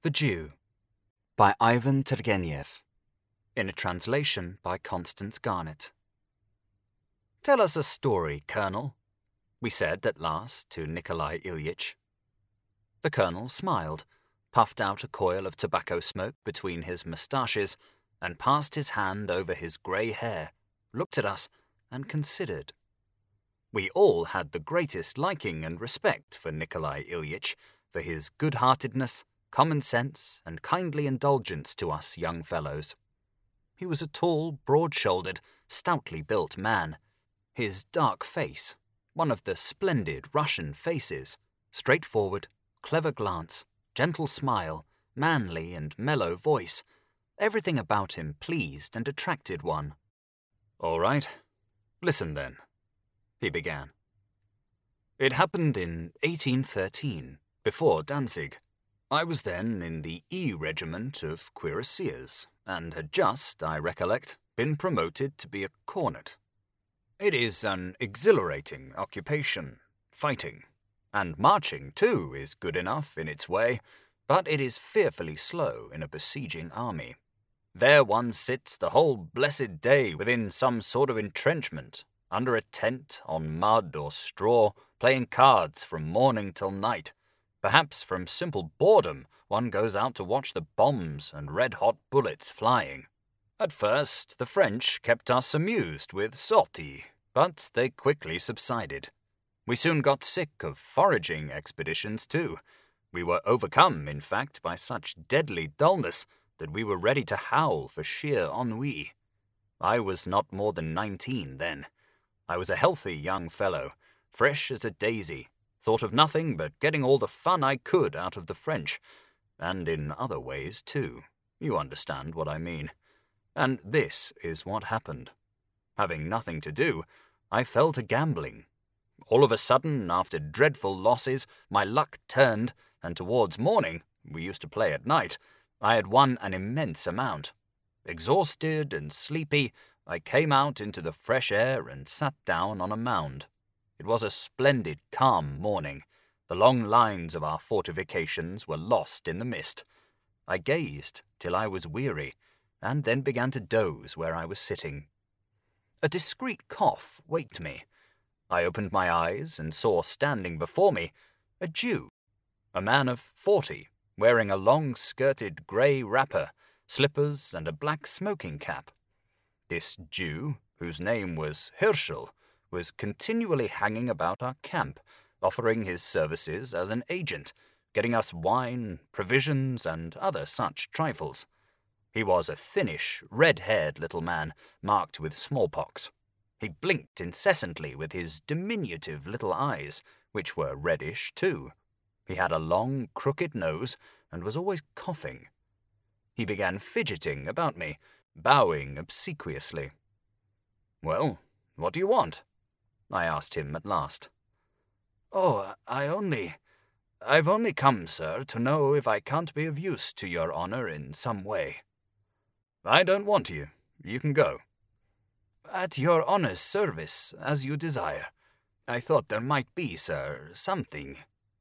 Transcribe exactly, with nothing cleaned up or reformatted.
The Jew by Ivan Turgenev, in a translation by Constance Garnett. "Tell us a story, Colonel," we said at last to Nikolai Ilyich. The Colonel smiled, puffed out a coil of tobacco smoke between his moustaches, and passed his hand over his grey hair, looked at us, and considered. We all had the greatest liking and respect for Nikolai Ilyich, for his good-heartedness, common sense, and kindly indulgence to us young fellows. He was a tall, broad-shouldered, stoutly built man. His dark face, one of the splendid Russian faces, straightforward, clever glance, gentle smile, manly and mellow voice, everything about him pleased and attracted one. "All right, listen then," he began. "It happened in eighteen thirteen, before Danzig. I was then in the E Regiment of Cuirassiers, and had just, I recollect, been promoted to be a cornet. It is an exhilarating occupation, fighting, and marching, too, is good enough in its way, but it is fearfully slow in a besieging army. There one sits the whole blessed day within some sort of entrenchment, under a tent, on mud or straw, playing cards from morning till night. Perhaps from simple boredom one goes out to watch the bombs and red-hot bullets flying. At first the French kept us amused with sorties, but they quickly subsided. We soon got sick of foraging expeditions too. We were overcome, in fact, by such deadly dullness that we were ready to howl for sheer ennui. I was not more than nineteen then. I was a healthy young fellow, fresh as a daisy, thought of nothing but getting all the fun I could out of the French, and in other ways too. You understand what I mean. And this is what happened. Having nothing to do, I fell to gambling. All of a sudden, after dreadful losses, my luck turned, and towards morning, we used to play at night, I had won an immense amount. Exhausted and sleepy, I came out into the fresh air and sat down on a mound. It was a splendid, calm morning. The long lines of our fortifications were lost in the mist. I gazed till I was weary, and then began to doze where I was sitting. A discreet cough waked me. I opened my eyes and saw standing before me a Jew, a man of forty, wearing a long-skirted grey wrapper, slippers, and a black smoking cap. This Jew, whose name was Herschel, was continually hanging about our camp, offering his services as an agent, getting us wine, provisions, and other such trifles. He was a thinnish, red-haired little man, marked with smallpox. He blinked incessantly with his diminutive little eyes, which were reddish too. He had a long, crooked nose, and was always coughing. He began fidgeting about me, bowing obsequiously. "Well, what do you want?" I asked him at last. "Oh, I only... I've only come, sir, to know if I can't be of use to your honour in some way." "I don't want you. You can go." "At your honour's service, as you desire. I thought there might be, sir, something..."